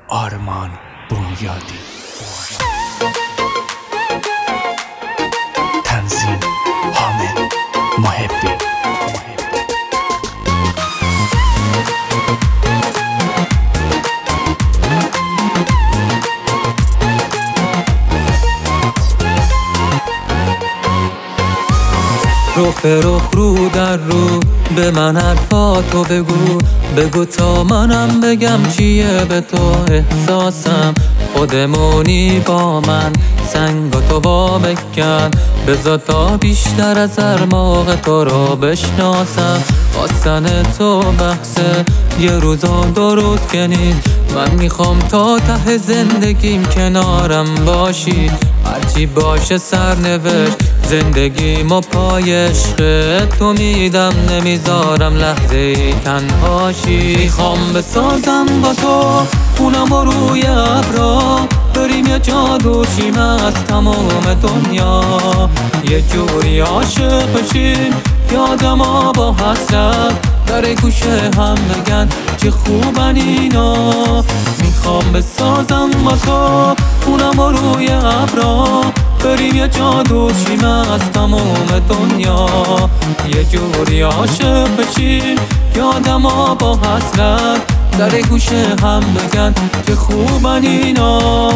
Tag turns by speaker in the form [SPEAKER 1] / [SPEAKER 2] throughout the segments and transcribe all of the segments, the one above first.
[SPEAKER 1] آرمان بنیادی. تنظیم حامد محبی.
[SPEAKER 2] رخ به رخ رو در رو به من حرفاتو بگو تا منم بگم چیه به تو احساسم. خودمونی با من سنگاتو وا بکن، بذار تا بیشتر از هر موقع تو رو بشناسم. خواستن تو بحثه یه روزا دو روز کنید، من میخوام تا ته زندگیم کنارم باشی. هرچی باشه سرنوشت زندگیمو پای عشق تو میدم، نمیذارم لحظه ای تنهاشی. میخوام بسازم با تو خونمو روی ابرا، بریم یه جا دوشیم از تمام دنیا، یه جوری عاشق بشیم یادما با حسرت در گوشه هم بگن چه خوبن اینا. میخوام بسازم با تو خونمو روی ابرا، بریم یه جا دوشیم از تمام دنیا، یه جوری عاشق بشیم یادما با حسرت در گوشه هم بگن چه خوبن اینا.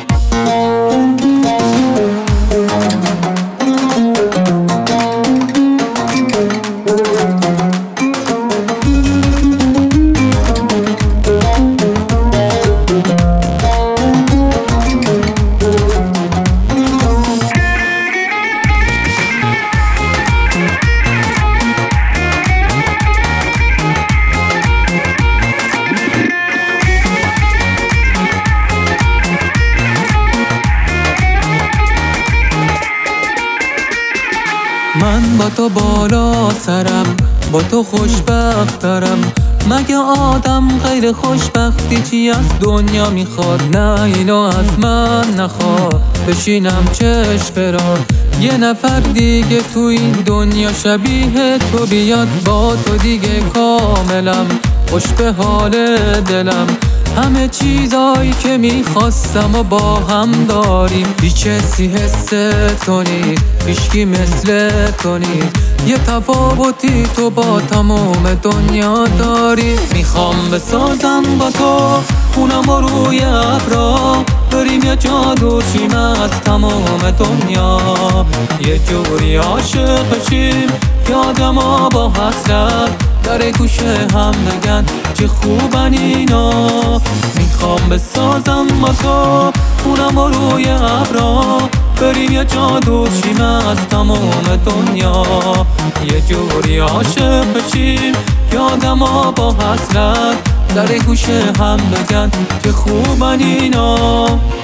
[SPEAKER 2] من با تو بالا سرم، با تو خوشبخترم، مگه آدم غیر خوشبختی چی از دنیا میخواد؟ نه اینو از من نخواد، بشینم چشم برا یه نفر دیگه تو این دنیا شبیه تو بیاد، با تو دیگه کاملم، خوش به حال دلم، همه چیزایی که میخواستم و با هم داریم، هیچ کسی حس تو نیست، هیچکی مثل تو نیست، یه تفاوتی تو با تمام دنیا داری. میخوام بسازم با تو خونمو روی ابرا، بریم یه جا دوشیم از تمام دنیا، یه جوری عاشق بشیم یادما با حسرت در گوشه هم بگن چه خوبن اینا. میخوام بسازم با تو خونمو روی ابرا، بریم یه جا دوشیم از تمام دنیا، یه جوری عاشق بشیم یادما با حسرت در گوشه هم بگن چه خوبن اینا.